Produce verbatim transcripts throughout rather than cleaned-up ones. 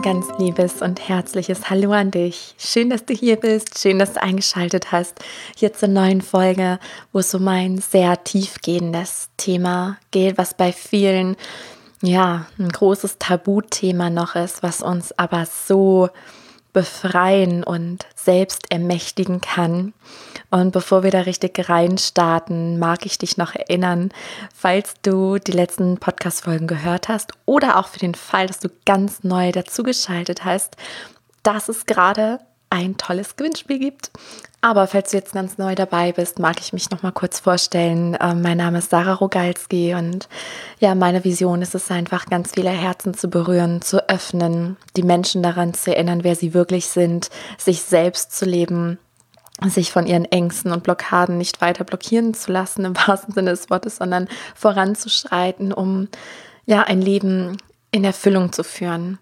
Ein ganz liebes und herzliches Hallo an dich. Schön, dass du hier bist, schön, dass du eingeschaltet hast. Hier zur neuen Folge, wo es um ein sehr tiefgehendes Thema geht, was bei vielen, ja, ein großes Tabuthema noch ist, was uns aber so befreien und selbst ermächtigen kann. Und bevor wir da richtig reinstarten, mag ich dich noch erinnern, falls du die letzten Podcast-Folgen gehört hast oder auch für den Fall, dass du ganz neu dazugeschaltet hast, dass es gerade ein tolles Gewinnspiel gibt. Aber falls du jetzt ganz neu dabei bist, mag ich mich noch mal kurz vorstellen. Ähm, mein Name ist Sarah Rogalski und ja, meine Vision ist es einfach, ganz viele Herzen zu berühren, zu öffnen, die Menschen daran zu erinnern, wer sie wirklich sind, sich selbst zu leben, sich von ihren Ängsten und Blockaden nicht weiter blockieren zu lassen, im wahrsten Sinne des Wortes, sondern voranzuschreiten, um ja ein Leben in Erfüllung zu führen.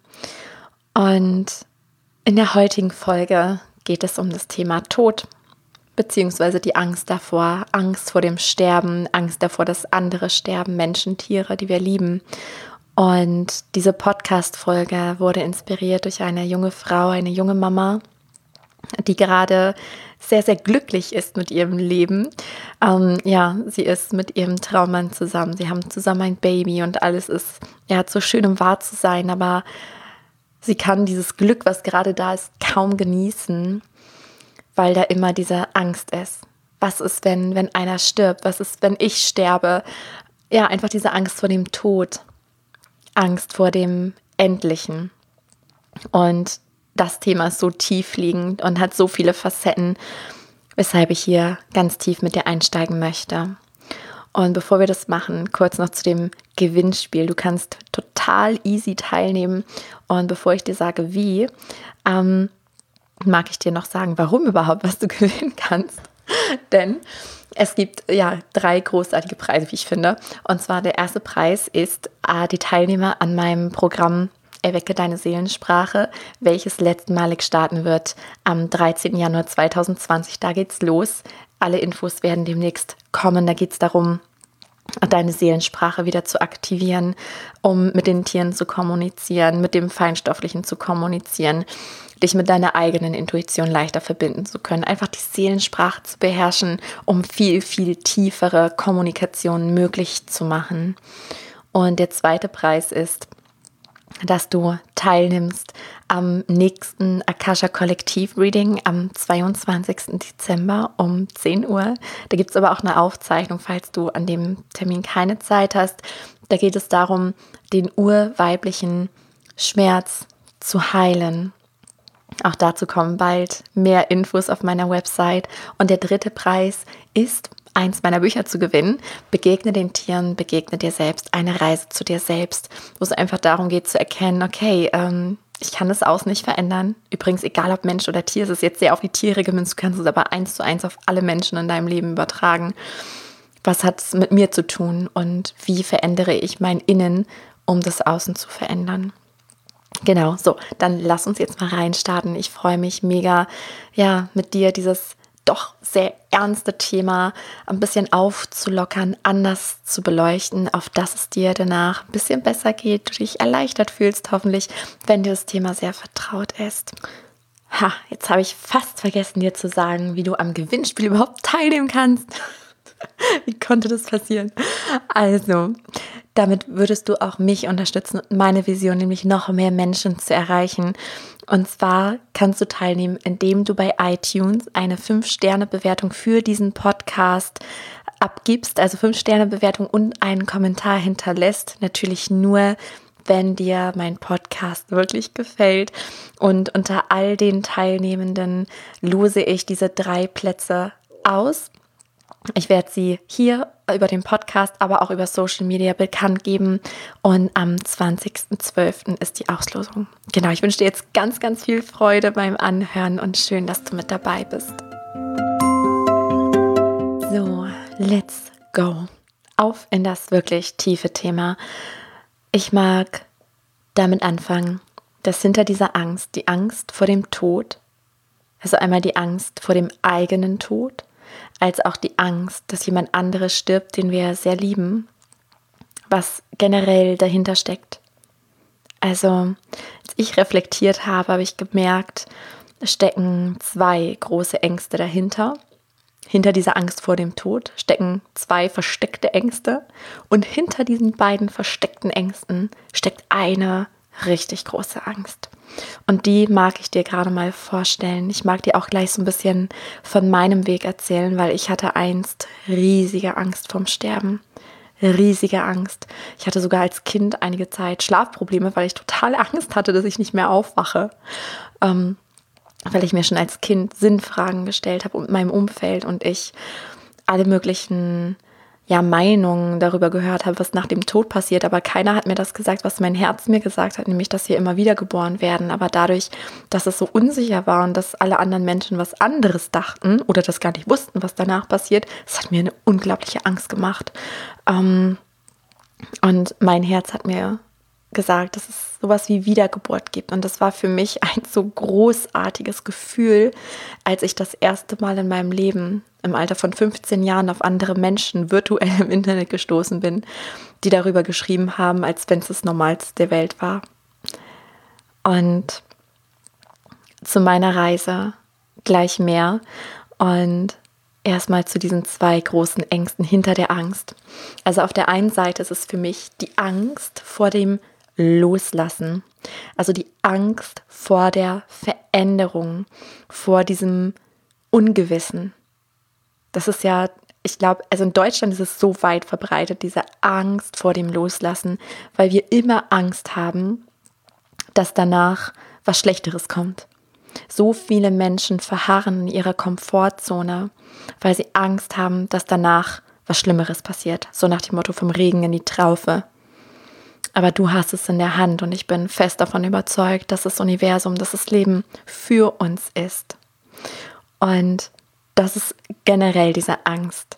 Und in der heutigen Folge geht es um das Thema Tod, beziehungsweise die Angst davor, Angst vor dem Sterben, Angst davor, dass andere sterben, Menschen, Tiere, die wir lieben. Und diese Podcast-Folge wurde inspiriert durch eine junge Frau, eine junge Mama, die gerade sehr, sehr glücklich ist mit ihrem Leben. Ähm, ja, sie ist mit ihrem Traummann zusammen. Sie haben zusammen ein Baby und alles ist ja so schön, um wahr zu sein, aber sie kann dieses Glück, was gerade da ist, kaum genießen, weil da immer diese Angst ist. Was ist, wenn, wenn einer stirbt? Was ist, wenn ich sterbe? Ja, einfach diese Angst vor dem Tod. Angst vor dem Endlichen. Und das Thema ist so tiefliegend und hat so viele Facetten, weshalb ich hier ganz tief mit dir einsteigen möchte. Und bevor wir das machen, kurz noch zu dem Gewinnspiel. Du kannst total easy teilnehmen. Und bevor ich dir sage, wie, ähm, mag ich dir noch sagen, warum überhaupt, was du gewinnen kannst. Denn es gibt ja drei großartige Preise, wie ich finde. Und zwar der erste Preis ist äh, die Teilnehmer an meinem Programm Erwecke deine Seelensprache, welches letztmalig starten wird am dreizehnten Januar zweitausendzwanzig. Da geht's los. Alle Infos werden demnächst kommen. Da geht es darum, deine Seelensprache wieder zu aktivieren, um mit den Tieren zu kommunizieren, mit dem Feinstofflichen zu kommunizieren, dich mit deiner eigenen Intuition leichter verbinden zu können, einfach die Seelensprache zu beherrschen, um viel, viel tiefere Kommunikation möglich zu machen. Und der zweite Preis ist, dass du teilnimmst am nächsten Akasha Kollektiv Reading am zweiundzwanzigsten Dezember um zehn Uhr. Da gibt es aber auch eine Aufzeichnung, falls du an dem Termin keine Zeit hast. Da geht es darum, den urweiblichen Schmerz zu heilen. Auch dazu kommen bald mehr Infos auf meiner Website. Und der dritte Preis ist, eins meiner Bücher zu gewinnen. Begegne den Tieren, begegne dir selbst. Eine Reise zu dir selbst, wo es einfach darum geht zu erkennen, okay, ähm, ich kann das Außen nicht verändern. Übrigens, egal ob Mensch oder Tier, es ist jetzt sehr auf die Tiere gemünzt, du kannst es aber eins zu eins auf alle Menschen in deinem Leben übertragen. Was hat es mit mir zu tun und wie verändere ich mein Innen, um das Außen zu verändern? Genau, so, dann lass uns jetzt mal reinstarten. Ich freue mich mega, ja, mit dir dieses doch sehr ernste Thema ein bisschen aufzulockern, anders zu beleuchten, auf dass es dir danach ein bisschen besser geht, du dich erleichtert fühlst, hoffentlich, wenn dir das Thema sehr vertraut ist. Ha, jetzt habe ich fast vergessen, dir zu sagen, wie du am Gewinnspiel überhaupt teilnehmen kannst. Wie konnte das passieren? Also, damit würdest du auch mich unterstützen und meine Vision, nämlich noch mehr Menschen zu erreichen. Und zwar kannst du teilnehmen, indem du bei iTunes eine fünf Sterne Bewertung für diesen Podcast abgibst, also fünf Sterne Bewertung und einen Kommentar hinterlässt. Natürlich nur, wenn dir mein Podcast wirklich gefällt. Und unter all den Teilnehmenden lose ich diese drei Plätze aus. Ich werde sie hier über den Podcast, aber auch über Social Media bekannt geben. Und am zwanzigsten zwölften ist die Auslosung. Genau, ich wünsche dir jetzt ganz, ganz viel Freude beim Anhören und schön, dass du mit dabei bist. So, let's go. Auf in das wirklich tiefe Thema. Ich mag damit anfangen, dass hinter dieser Angst, die Angst vor dem Tod, also einmal die Angst vor dem eigenen Tod, als auch die Angst, dass jemand anderes stirbt, den wir sehr lieben, was generell dahinter steckt. Also, als ich reflektiert habe, habe ich gemerkt, es stecken zwei große Ängste dahinter. Hinter dieser Angst vor dem Tod stecken zwei versteckte Ängste und hinter diesen beiden versteckten Ängsten steckt eine richtig große Angst. Und die mag ich dir gerade mal vorstellen. Ich mag dir auch gleich so ein bisschen von meinem Weg erzählen, weil ich hatte einst riesige Angst vorm Sterben. Riesige Angst. Ich hatte sogar als Kind einige Zeit Schlafprobleme, weil ich total Angst hatte, dass ich nicht mehr aufwache. Ähm, weil ich mir schon als Kind Sinnfragen gestellt habe und meinem Umfeld und ich alle möglichen ja, Meinungen darüber gehört habe, was nach dem Tod passiert. Aber keiner hat mir das gesagt, was mein Herz mir gesagt hat, nämlich, dass wir immer wieder geboren werden. Aber dadurch, dass es so unsicher war und dass alle anderen Menschen was anderes dachten oder das gar nicht wussten, was danach passiert, das hat mir eine unglaubliche Angst gemacht. Ähm, und mein Herz hat mir gesagt, dass es sowas wie Wiedergeburt gibt. Und das war für mich ein so großartiges Gefühl, als ich das erste Mal in meinem Leben im Alter von fünfzehn Jahren auf andere Menschen virtuell im Internet gestoßen bin, die darüber geschrieben haben, als wenn es das Normalste der Welt war. Und zu meiner Reise gleich mehr und erstmal zu diesen zwei großen Ängsten hinter der Angst. Also auf der einen Seite ist es für mich die Angst vor dem Loslassen, also die Angst vor der Veränderung, vor diesem Ungewissen. Das ist ja, ich glaube, also in Deutschland ist es so weit verbreitet, diese Angst vor dem Loslassen, weil wir immer Angst haben, dass danach was Schlechteres kommt. So viele Menschen verharren in ihrer Komfortzone, weil sie Angst haben, dass danach was Schlimmeres passiert. So nach dem Motto vom Regen in die Traufe. Aber du hast es in der Hand und ich bin fest davon überzeugt, dass das Universum, dass das Leben für uns ist. Und das ist generell diese Angst.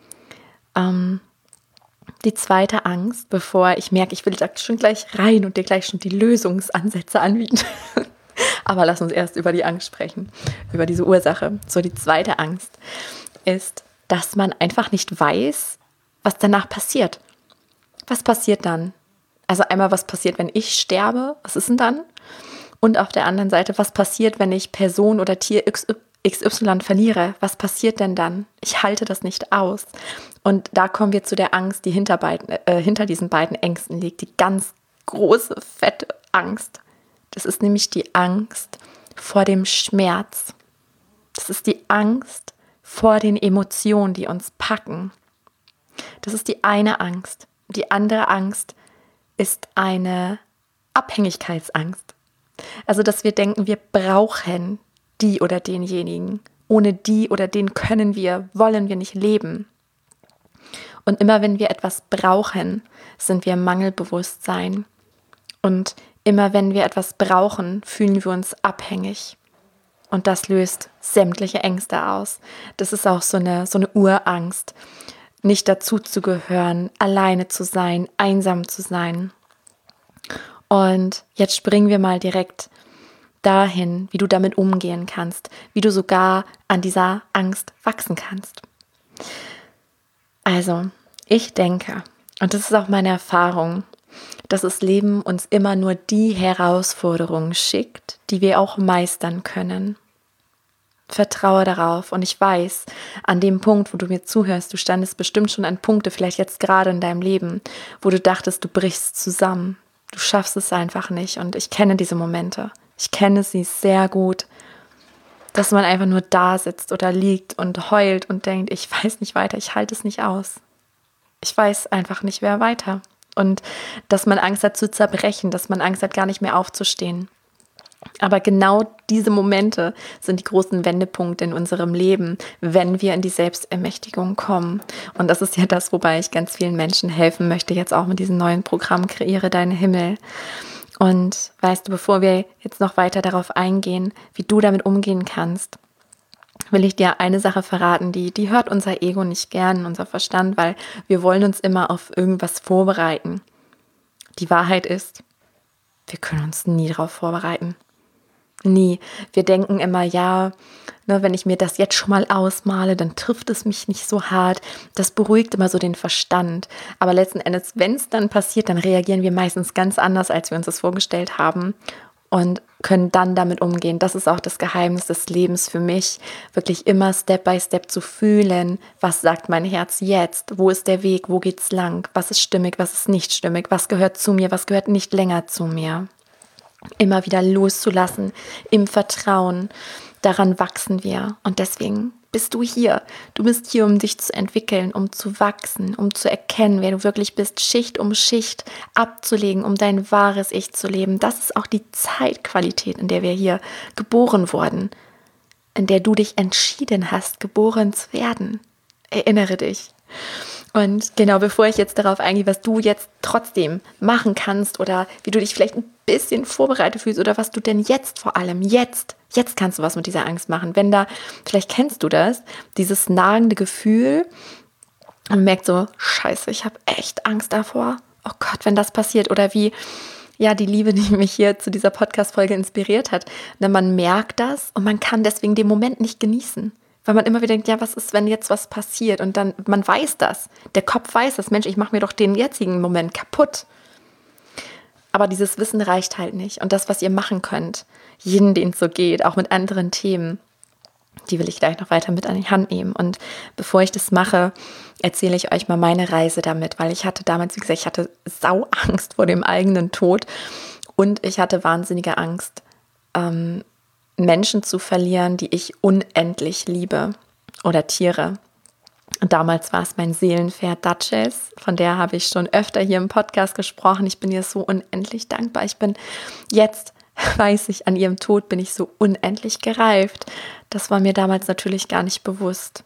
Ähm, die zweite Angst, bevor ich merke, ich will da schon gleich rein und dir gleich schon die Lösungsansätze anbieten. Aber lass uns erst über die Angst sprechen, über diese Ursache. So, die zweite Angst ist, dass man einfach nicht weiß, was danach passiert. Was passiert dann? Also einmal, was passiert, wenn ich sterbe? Was ist denn dann? Und auf der anderen Seite, was passiert, wenn ich Person oder Tier X Y verliere? Was passiert denn dann? Ich halte das nicht aus. Und da kommen wir zu der Angst, die hinter, beiden, äh, hinter diesen beiden Ängsten liegt. Die ganz große, fette Angst. Das ist nämlich die Angst vor dem Schmerz. Das ist die Angst vor den Emotionen, die uns packen. Das ist die eine Angst. Die andere Angst ist eine Abhängigkeitsangst. Also, dass wir denken, wir brauchen die oder denjenigen. Ohne die oder den können wir, wollen wir nicht leben. Und immer wenn wir etwas brauchen, sind wir im Mangelbewusstsein. Und immer wenn wir etwas brauchen, fühlen wir uns abhängig. Und das löst sämtliche Ängste aus. Das ist auch so eine, so eine Urangst, nicht dazu zu gehören, alleine zu sein, einsam zu sein. Und jetzt springen wir mal direkt dahin, wie du damit umgehen kannst, wie du sogar an dieser Angst wachsen kannst. Also, ich denke, und das ist auch meine Erfahrung, dass das Leben uns immer nur die Herausforderungen schickt, die wir auch meistern können. Vertraue darauf und ich weiß, an dem Punkt, wo du mir zuhörst, du standest bestimmt schon an Punkte, vielleicht jetzt gerade in deinem Leben, wo du dachtest, du brichst zusammen. Du schaffst es einfach nicht und ich kenne diese Momente. Ich kenne sie sehr gut, dass man einfach nur da sitzt oder liegt und heult und denkt, ich weiß nicht weiter, ich halte es nicht aus. Ich weiß einfach nicht mehr weiter. Und dass man Angst hat zu zerbrechen, dass man Angst hat, gar nicht mehr aufzustehen. Aber genau diese Momente sind die großen Wendepunkte in unserem Leben, wenn wir in die Selbstermächtigung kommen. Und das ist ja das, wobei ich ganz vielen Menschen helfen möchte, jetzt auch mit diesem neuen Programm Kreiere deinen Himmel. Und weißt du, bevor wir jetzt noch weiter darauf eingehen, wie du damit umgehen kannst, will ich dir eine Sache verraten, die, die hört unser Ego nicht gern, unser Verstand, weil wir wollen uns immer auf irgendwas vorbereiten. Die Wahrheit ist, wir können uns nie darauf vorbereiten. Nie. Wir denken immer, ja, ne, wenn ich mir das jetzt schon mal ausmale, dann trifft es mich nicht so hart. Das beruhigt immer so den Verstand. Aber letzten Endes, wenn es dann passiert, dann reagieren wir meistens ganz anders, als wir uns das vorgestellt haben und können dann damit umgehen. Das ist auch das Geheimnis des Lebens für mich, wirklich immer Step by Step zu fühlen, was sagt mein Herz jetzt, wo ist der Weg, wo geht's lang, was ist stimmig, was ist nicht stimmig, was gehört zu mir, was gehört nicht länger zu mir. Immer wieder loszulassen, im Vertrauen, daran wachsen wir. Und deswegen bist du hier. Du bist hier, um dich zu entwickeln, um zu wachsen, um zu erkennen, wer du wirklich bist, Schicht um Schicht abzulegen, um dein wahres Ich zu leben. Das ist auch die Zeitqualität, in der wir hier geboren wurden, in der du dich entschieden hast, geboren zu werden. Erinnere dich. Und genau, bevor ich jetzt darauf eingehe, was du jetzt trotzdem machen kannst oder wie du dich vielleicht ein bisschen vorbereitet fühlst oder was du denn jetzt vor allem, jetzt, jetzt kannst du was mit dieser Angst machen. Wenn da, vielleicht kennst du das, dieses nagende Gefühl und man merkt so, scheiße, ich habe echt Angst davor. Oh Gott, wenn das passiert. Oder wie, ja, die Liebe, die mich hier zu dieser Podcast-Folge inspiriert hat. Denn man merkt das und man kann deswegen den Moment nicht genießen. Weil man immer wieder denkt, ja, was ist, wenn jetzt was passiert? Und dann, man weiß das. Der Kopf weiß das. Mensch, ich mache mir doch den jetzigen Moment kaputt. Aber dieses Wissen reicht halt nicht. Und das, was ihr machen könnt, jeden, den es so geht, auch mit anderen Themen, die will ich gleich noch weiter mit an die Hand nehmen. Und bevor ich das mache, erzähle ich euch mal meine Reise damit. Weil ich hatte damals, wie gesagt, ich hatte Sauangst vor dem eigenen Tod. Und ich hatte wahnsinnige Angst, ähm, Menschen zu verlieren, die ich unendlich liebe oder Tiere. Und damals war es mein Seelenpferd Duchess, von der habe ich schon öfter hier im Podcast gesprochen. Ich bin ihr so unendlich dankbar. Ich bin jetzt, weiß ich, an ihrem Tod bin ich so unendlich gereift. Das war mir damals natürlich gar nicht bewusst.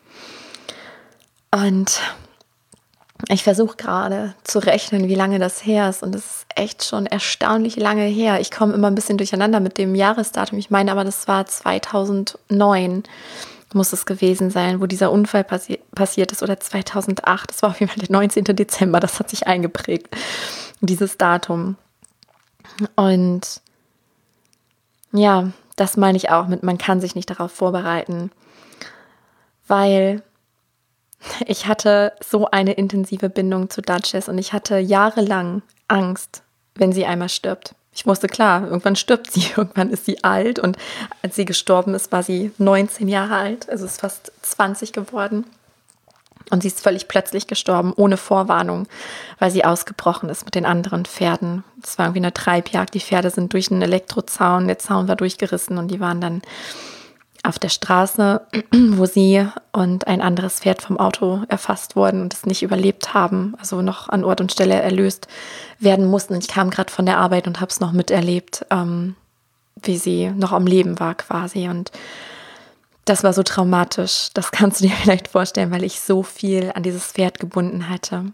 Und ich versuche gerade zu rechnen, wie lange das her ist. Und es ist echt schon erstaunlich lange her. Ich komme immer ein bisschen durcheinander mit dem Jahresdatum. Ich meine aber, das war zweitausendneun, muss es gewesen sein, wo dieser Unfall passi- passiert ist. Oder zweitausendacht. Das war auf jeden Fall der neunzehnten Dezember. Das hat sich eingeprägt, dieses Datum. Und ja, das meine ich auch mit, man kann sich nicht darauf vorbereiten. Weil ich hatte so eine intensive Bindung zu Duchess und ich hatte jahrelang Angst, wenn sie einmal stirbt. Ich wusste, klar, irgendwann stirbt sie, irgendwann ist sie alt und als sie gestorben ist, war sie neunzehn Jahre alt, also ist fast zwanzig geworden. Und sie ist völlig plötzlich gestorben, ohne Vorwarnung, weil sie ausgebrochen ist mit den anderen Pferden. Es war irgendwie eine Treibjagd, die Pferde sind durch einen Elektrozaun, der Zaun war durchgerissen und die waren dann auf der Straße, wo sie und ein anderes Pferd vom Auto erfasst wurden und es nicht überlebt haben, also noch an Ort und Stelle erlöst werden mussten. Und ich kam gerade von der Arbeit und habe es noch miterlebt, ähm, wie sie noch am Leben war quasi. Und das war so traumatisch. Das kannst du dir vielleicht vorstellen, weil ich so viel an dieses Pferd gebunden hatte.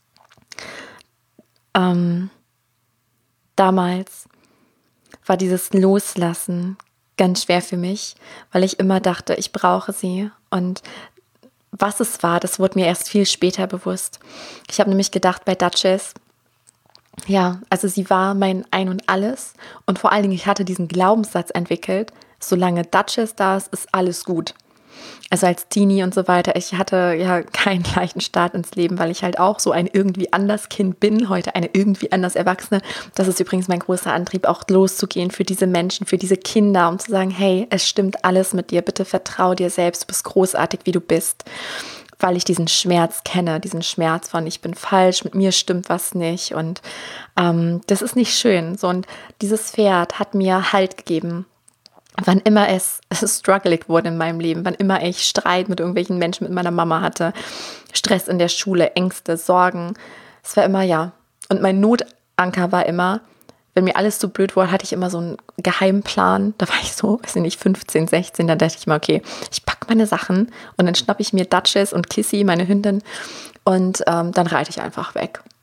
Ähm, damals war dieses Loslassen ganz schwer für mich, weil ich immer dachte, ich brauche sie. Und was es war, das wurde mir erst viel später bewusst. Ich habe nämlich gedacht bei Duchess, ja, also sie war mein Ein und Alles. Und vor allen Dingen, ich hatte diesen Glaubenssatz entwickelt, solange Duchess da ist, ist alles gut. Also als Teenie und so weiter, ich hatte ja keinen leichten Start ins Leben, weil ich halt auch so ein irgendwie anders Kind bin, heute eine irgendwie anders Erwachsene. Das ist übrigens mein großer Antrieb, auch loszugehen für diese Menschen, für diese Kinder, um zu sagen, hey, es stimmt alles mit dir, bitte vertrau dir selbst, du bist großartig, wie du bist. Weil ich diesen Schmerz kenne, diesen Schmerz von ich bin falsch, mit mir stimmt was nicht und ähm, das ist nicht schön. So, und dieses Pferd hat mir Halt gegeben. Wann immer es struggling wurde in meinem Leben, wann immer ich Streit mit irgendwelchen Menschen, mit meiner Mama hatte, Stress in der Schule, Ängste, Sorgen, es war immer ja. Und mein Notanker war immer, wenn mir alles so blöd wurde, hatte ich immer so einen Geheimplan. Da war ich so, weiß ich nicht, fünfzehn, sechzehn, dann dachte ich mal, okay, ich packe meine Sachen und dann schnappe ich mir Duchess und Kissy, meine Hündin, und ähm, dann reite ich einfach weg.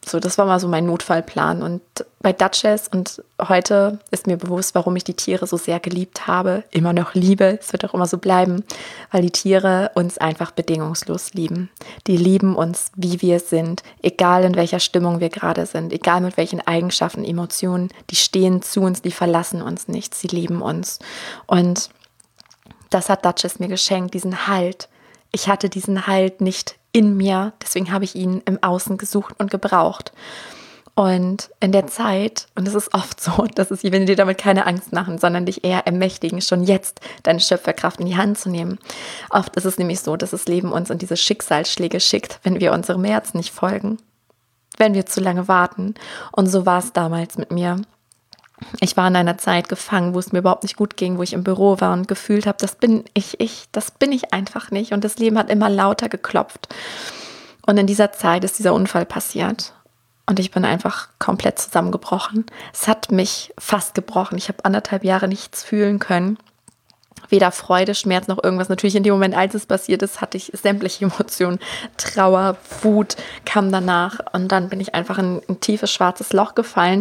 So, das war mal so mein Notfallplan. Und bei Duchess und heute ist mir bewusst, warum ich die Tiere so sehr geliebt habe, immer noch liebe. Es wird auch immer so bleiben, weil die Tiere uns einfach bedingungslos lieben. Die lieben uns, wie wir sind, egal in welcher Stimmung wir gerade sind, egal mit welchen Eigenschaften, Emotionen. Die stehen zu uns, die verlassen uns nicht. Sie lieben uns. Und das hat Duchess mir geschenkt, diesen Halt. Ich hatte diesen Halt nicht in mir, deswegen habe ich ihn im Außen gesucht und gebraucht. Und in der Zeit, und es ist oft so, dass es, wenn dir damit keine Angst machen, sondern dich eher ermächtigen, schon jetzt deine Schöpferkraft in die Hand zu nehmen. Oft ist es nämlich so, dass das Leben uns in diese Schicksalsschläge schickt, wenn wir unserem Herzen nicht folgen, wenn wir zu lange warten. Und so war es damals mit mir. Ich war in einer Zeit gefangen, wo es mir überhaupt nicht gut ging, wo ich im Büro war und gefühlt habe, das bin ich, ich, das bin ich einfach nicht. Und das Leben hat immer lauter geklopft. Und in dieser Zeit ist dieser Unfall passiert. Und ich bin einfach komplett zusammengebrochen. Es hat mich fast gebrochen. Ich habe anderthalb Jahre nichts fühlen können. Weder Freude, Schmerz noch irgendwas. Natürlich in dem Moment, als es passiert ist, hatte ich sämtliche Emotionen. Trauer, Wut kam danach. Und dann bin ich einfach in ein tiefes, schwarzes Loch gefallen.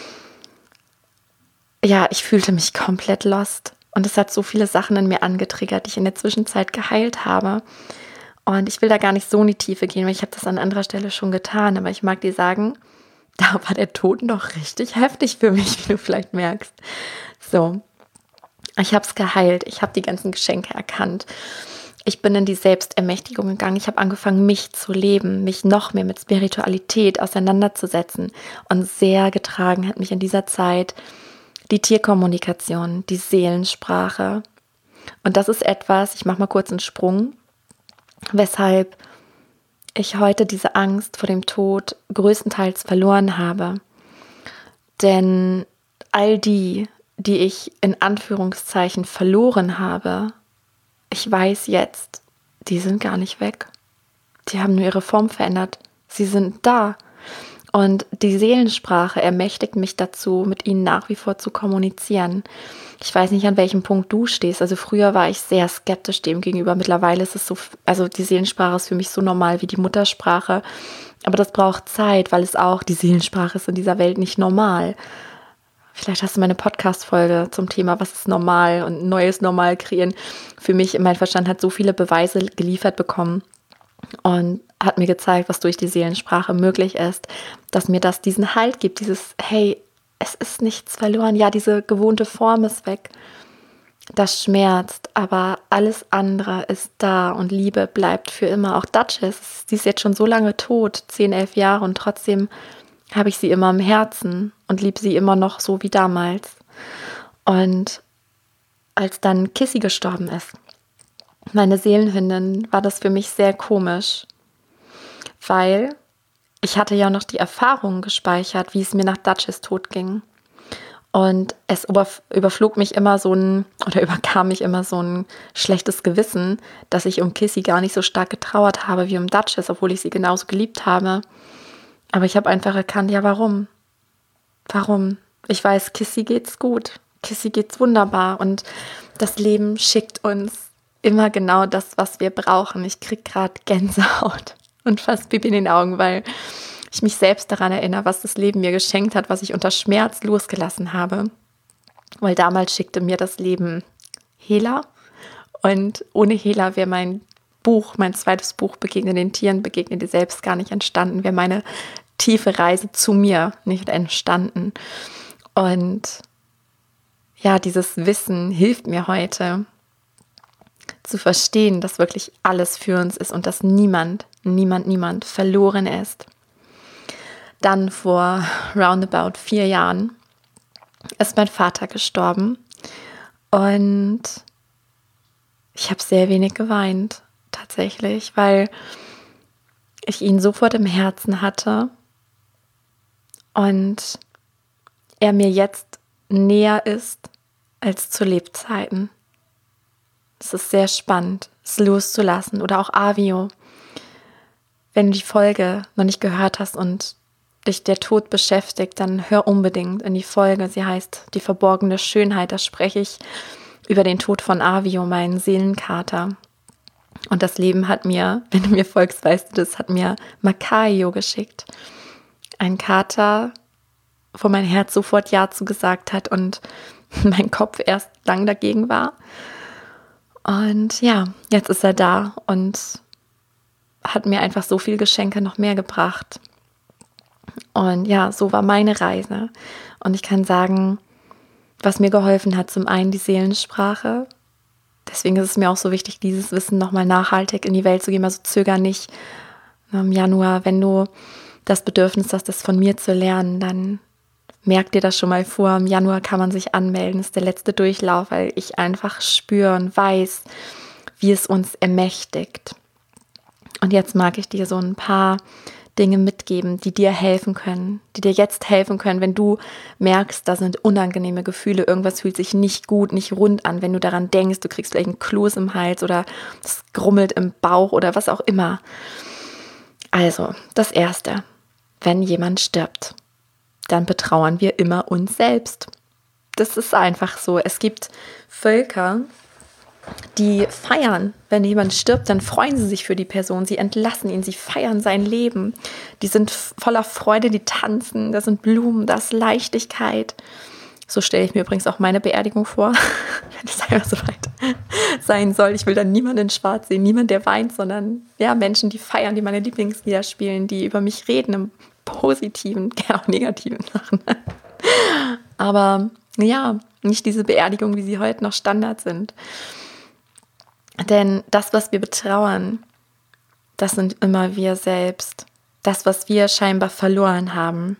Ja, ich fühlte mich komplett lost und es hat so viele Sachen in mir angetriggert, die ich in der Zwischenzeit geheilt habe. Und ich will da gar nicht so in die Tiefe gehen, weil ich habe das an anderer Stelle schon getan. Aber ich mag dir sagen, da war der Tod noch richtig heftig für mich, wie du vielleicht merkst. So, ich habe es geheilt, ich habe die ganzen Geschenke erkannt. Ich bin in die Selbstermächtigung gegangen. Ich habe angefangen, mich zu leben, mich noch mehr mit Spiritualität auseinanderzusetzen. Und sehr getragen hat mich in dieser Zeit die Tierkommunikation, die Seelensprache. Und das ist etwas, ich mache mal kurz einen Sprung, weshalb ich heute diese Angst vor dem Tod größtenteils verloren habe. Denn all die, die ich in Anführungszeichen verloren habe, ich weiß jetzt, die sind gar nicht weg. Die haben nur ihre Form verändert. Sie sind da. Und die Seelensprache ermächtigt mich dazu, mit ihnen nach wie vor zu kommunizieren. Ich weiß nicht, an welchem Punkt du stehst. Also früher war ich sehr skeptisch dem gegenüber. Mittlerweile ist es so, also die Seelensprache ist für mich so normal wie die Muttersprache. Aber das braucht Zeit, weil es auch, die Seelensprache ist in dieser Welt nicht normal. Vielleicht hast du meine Podcast-Folge zum Thema, was ist normal und neues Normal kreieren. Für mich, mein Verstand hat so viele Beweise geliefert bekommen. Und hat mir gezeigt, was durch die Seelensprache möglich ist, dass mir das diesen Halt gibt, dieses, hey, es ist nichts verloren, ja, diese gewohnte Form ist weg, das schmerzt, aber alles andere ist da und Liebe bleibt für immer. Auch Duchess, sie ist jetzt schon so lange tot, zehn, elf Jahre und trotzdem habe ich sie immer im Herzen und liebe sie immer noch so wie damals. Und als dann Kissy gestorben ist, meine Seelenhündin, war das für mich sehr komisch, weil ich hatte ja noch die Erfahrung gespeichert, wie es mir nach Duchess Tod ging. Und es überflog mich immer so ein, oder überkam mich immer so ein schlechtes Gewissen, dass ich um Kissy gar nicht so stark getrauert habe wie um Duchess, obwohl ich sie genauso geliebt habe. Aber ich habe einfach erkannt, ja, warum? Warum? Ich weiß, Kissy geht's gut. Kissy geht's wunderbar. Und das Leben schickt uns immer genau das, was wir brauchen. Ich kriege gerade Gänsehaut und fast Pipi in den Augen, weil ich mich selbst daran erinnere, was das Leben mir geschenkt hat, was ich unter Schmerz losgelassen habe. Weil damals schickte mir das Leben Hela und ohne Hela wäre mein Buch, mein zweites Buch Begegne den Tieren, Begegne dir selbst gar nicht entstanden, wäre meine tiefe Reise zu mir nicht entstanden. Und ja, dieses Wissen hilft mir heute, zu verstehen, dass wirklich alles für uns ist und dass niemand, niemand, niemand verloren ist. Dann vor roundabout vier Jahren ist mein Vater gestorben und ich habe sehr wenig geweint, tatsächlich, weil ich ihn sofort im Herzen hatte und er mir jetzt näher ist als zu Lebzeiten. Es ist sehr spannend, es loszulassen. Oder auch Avio. Wenn du die Folge noch nicht gehört hast und dich der Tod beschäftigt, dann hör unbedingt in die Folge. Sie heißt Die verborgene Schönheit. Da spreche ich über den Tod von Avio, meinen Seelenkater. Und das Leben hat mir, wenn du mir folgst, weißt du, das hat mir Makaio geschickt. Ein Kater, wo mein Herz sofort Ja zugesagt hat und mein Kopf erst lang dagegen war. Und ja, jetzt ist er da und hat mir einfach so viel Geschenke noch mehr gebracht. Und ja, so war meine Reise. Und ich kann sagen, was mir geholfen hat, zum einen die Seelensprache. Deswegen ist es mir auch so wichtig, dieses Wissen nochmal nachhaltig in die Welt zu geben. Also zöger nicht im Januar, wenn du das Bedürfnis hast, das von mir zu lernen, dann merk dir das schon mal vor. Im Januar kann man sich anmelden, das ist der letzte Durchlauf, weil ich einfach spüre und weiß, wie es uns ermächtigt. Und jetzt mag ich dir so ein paar Dinge mitgeben, die dir helfen können, die dir jetzt helfen können, wenn du merkst, da sind unangenehme Gefühle, irgendwas fühlt sich nicht gut, nicht rund an, wenn du daran denkst, du kriegst vielleicht einen Kloß im Hals oder es grummelt im Bauch oder was auch immer. Also, das Erste, wenn jemand stirbt, dann betrauern wir immer uns selbst. Das ist einfach so. Es gibt Völker, die feiern, wenn jemand stirbt, dann freuen sie sich für die Person, sie entlassen ihn, sie feiern sein Leben. Die sind voller Freude, die tanzen, da sind Blumen, da ist Leichtigkeit. So stelle ich mir übrigens auch meine Beerdigung vor, wenn es einmal so weit sein soll. Ich will dann niemanden in Schwarz sehen, niemand, der weint, sondern ja, Menschen, die feiern, die meine Lieblingslieder spielen, die über mich reden, im positiven, gerne auch negativen Sachen. Aber ja, nicht diese Beerdigung, wie sie heute noch Standard sind. Denn das, was wir betrauern, das sind immer wir selbst. Das, was wir scheinbar verloren haben.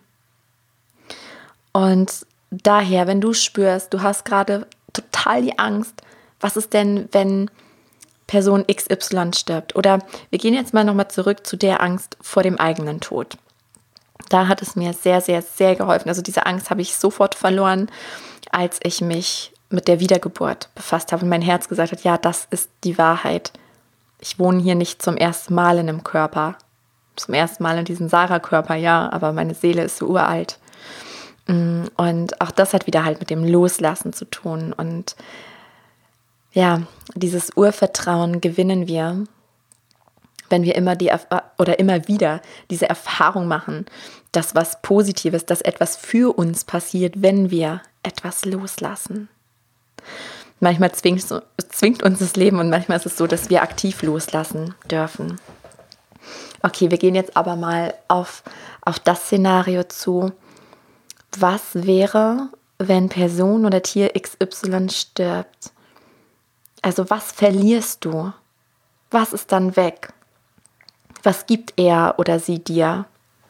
Und daher, wenn du spürst, du hast gerade total die Angst, was ist denn, wenn Person X Y stirbt? Oder wir gehen jetzt mal nochmal zurück zu der Angst vor dem eigenen Tod. Da hat es mir sehr, sehr, sehr geholfen. Also diese Angst habe ich sofort verloren, als ich mich mit der Wiedergeburt befasst habe und mein Herz gesagt hat, ja, das ist die Wahrheit. Ich wohne hier nicht zum ersten Mal in einem Körper. Zum ersten Mal in diesem Sarah-Körper, ja, aber meine Seele ist so uralt. Und auch das hat wieder halt mit dem Loslassen zu tun. Und ja, dieses Urvertrauen gewinnen wir, wenn wir immer die oder immer wieder diese Erfahrung machen, dass was Positives, dass etwas für uns passiert, wenn wir etwas loslassen. Manchmal zwingt, zwingt uns das Leben und manchmal ist es so, dass wir aktiv loslassen dürfen. Okay, wir gehen jetzt aber mal auf, auf das Szenario zu. Was wäre, wenn Person oder Tier X Y stirbt? Also was verlierst du? Was ist dann weg? Was gibt er oder sie dir?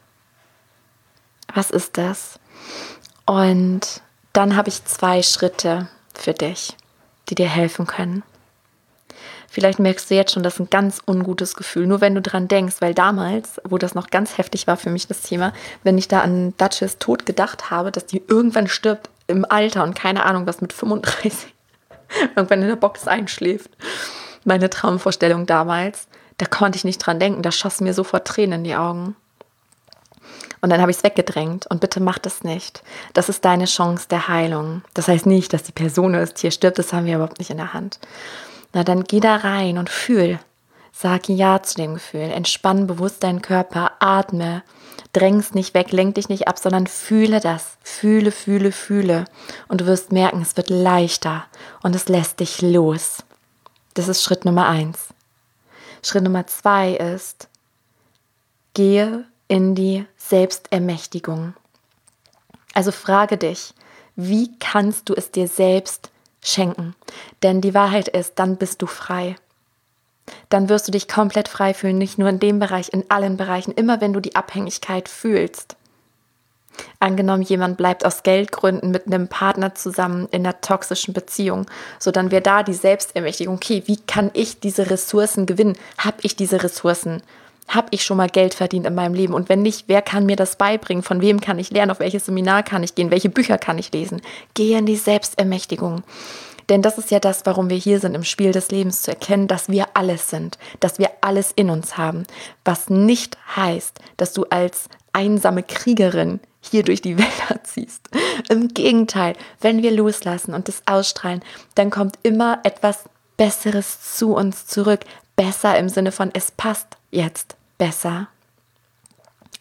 Was ist das? Und dann habe ich zwei Schritte für dich, die dir helfen können. Vielleicht merkst du jetzt schon, das ist ein ganz ungutes Gefühl, nur wenn du dran denkst, weil damals, wo das noch ganz heftig war für mich, das Thema, wenn ich da an Duchess Tod gedacht habe, dass die irgendwann stirbt im Alter und keine Ahnung was mit fünfunddreißig, irgendwann in der Box einschläft. Meine Traumvorstellung damals, da konnte ich nicht dran denken, da schossen mir sofort Tränen in die Augen. Und dann habe ich es weggedrängt und bitte mach das nicht. Das ist deine Chance der Heilung. Das heißt nicht, dass die Person oder das Tier stirbt, das haben wir überhaupt nicht in der Hand. Na, dann geh da rein und fühl. Sag Ja zu dem Gefühl. Entspann bewusst deinen Körper, atme. Dräng's nicht weg, lenk dich nicht ab, sondern fühle das. Fühle, fühle, fühle. Und du wirst merken, es wird leichter und es lässt dich los. Das ist Schritt Nummer eins. Schritt Nummer zwei ist, gehe in die Selbstermächtigung. Also frage dich, wie kannst du es dir selbst schenken? Denn die Wahrheit ist, dann bist du frei. Dann wirst du dich komplett frei fühlen, nicht nur in dem Bereich, in allen Bereichen, immer wenn du die Abhängigkeit fühlst. Angenommen, jemand bleibt aus Geldgründen mit einem Partner zusammen in einer toxischen Beziehung, so dann wäre da die Selbstermächtigung, okay, wie kann ich diese Ressourcen gewinnen? Habe ich diese Ressourcen? Habe ich schon mal Geld verdient in meinem Leben? Und wenn nicht, wer kann mir das beibringen? Von wem kann ich lernen? Auf welches Seminar kann ich gehen? Welche Bücher kann ich lesen? Gehe in die Selbstermächtigung. Denn das ist ja das, warum wir hier sind, im Spiel des Lebens zu erkennen, dass wir alles sind, dass wir alles in uns haben. Was nicht heißt, dass du als einsame Kriegerin hier durch die Wälder ziehst. Im Gegenteil, wenn wir loslassen und das ausstrahlen, dann kommt immer etwas Besseres zu uns zurück. Besser im Sinne von, es passt jetzt besser.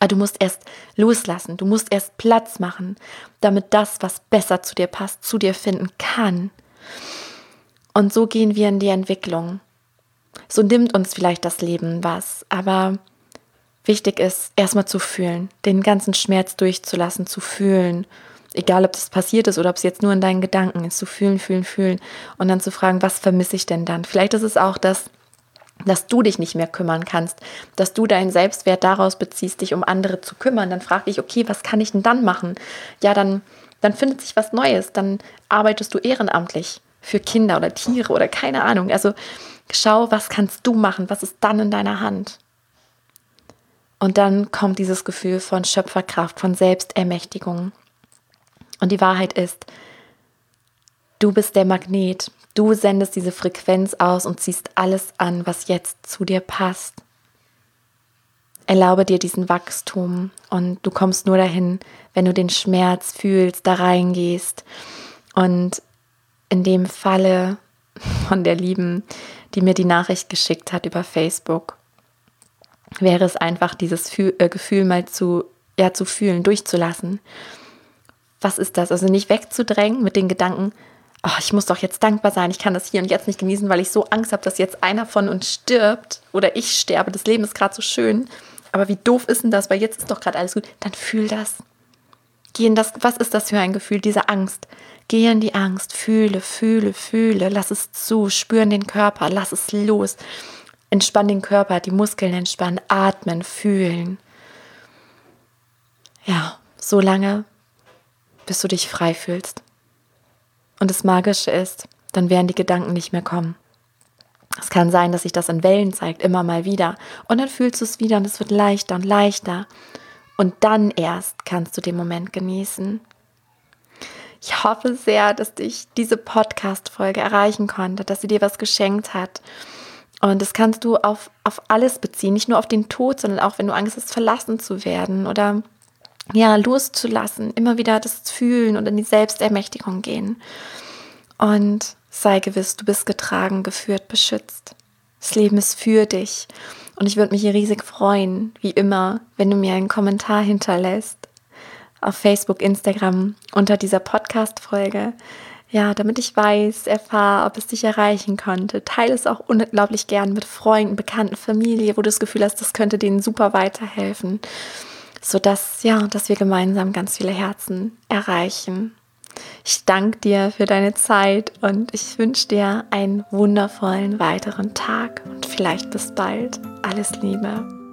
Aber du musst erst loslassen, du musst erst Platz machen, damit das, was besser zu dir passt, zu dir finden kann. Und so gehen wir in die Entwicklung. So nimmt uns vielleicht das Leben was, aber wichtig ist, erstmal zu fühlen, den ganzen Schmerz durchzulassen, zu fühlen. Egal, ob das passiert ist oder ob es jetzt nur in deinen Gedanken ist, zu fühlen, fühlen, fühlen. Und dann zu fragen, was vermisse ich denn dann? Vielleicht ist es auch das, dass du dich nicht mehr kümmern kannst, dass du deinen Selbstwert daraus beziehst, dich um andere zu kümmern. Dann frag dich, okay, was kann ich denn dann machen? Ja, dann, dann findet sich was Neues. Dann arbeitest du ehrenamtlich für Kinder oder Tiere oder keine Ahnung. Also schau, was kannst du machen? Was ist dann in deiner Hand? Und dann kommt dieses Gefühl von Schöpferkraft, von Selbstermächtigung. Und die Wahrheit ist, du bist der Magnet. Du sendest diese Frequenz aus und ziehst alles an, was jetzt zu dir passt. Erlaube dir diesen Wachstum und du kommst nur dahin, wenn du den Schmerz fühlst, da reingehst. Und in dem Falle von der Lieben, die mir die Nachricht geschickt hat über Facebook, wäre es einfach, dieses Fühl, äh, Gefühl mal zu, ja, zu fühlen, durchzulassen. Was ist das? Also nicht wegzudrängen mit den Gedanken, oh, ich muss doch jetzt dankbar sein, ich kann das hier und jetzt nicht genießen, weil ich so Angst habe, dass jetzt einer von uns stirbt oder ich sterbe. Das Leben ist gerade so schön, aber wie doof ist denn das, weil jetzt ist doch gerade alles gut. Dann fühl das. Geh in das. Was ist das für ein Gefühl, diese Angst? Geh in die Angst, fühle, fühle, fühle, lass es zu, spür in den Körper, lass es los. Entspann den Körper, die Muskeln entspannen, atmen, fühlen. Ja, so lange, bis du dich frei fühlst. Und das Magische ist, dann werden die Gedanken nicht mehr kommen. Es kann sein, dass sich das in Wellen zeigt, immer mal wieder. Und dann fühlst du es wieder und es wird leichter und leichter. Und dann erst kannst du den Moment genießen. Ich hoffe sehr, dass dich diese Podcast-Folge erreichen konnte, dass sie dir was geschenkt hat. Und das kannst du auf, auf alles beziehen, nicht nur auf den Tod, sondern auch, wenn du Angst hast, verlassen zu werden oder ja, loszulassen, immer wieder das Fühlen und in die Selbstermächtigung gehen. Und sei gewiss, du bist getragen, geführt, beschützt. Das Leben ist für dich. Und ich würde mich hier riesig freuen, wie immer, wenn du mir einen Kommentar hinterlässt auf Facebook, Instagram unter dieser Podcast-Folge. Ja, damit ich weiß, erfahre, ob es dich erreichen konnte. Teile es auch unglaublich gern mit Freunden, Bekannten, Familie, wo du das Gefühl hast, das könnte denen super weiterhelfen. Sodass, ja, dass wir gemeinsam ganz viele Herzen erreichen. Ich danke dir für deine Zeit und ich wünsche dir einen wundervollen weiteren Tag und vielleicht bis bald. Alles Liebe.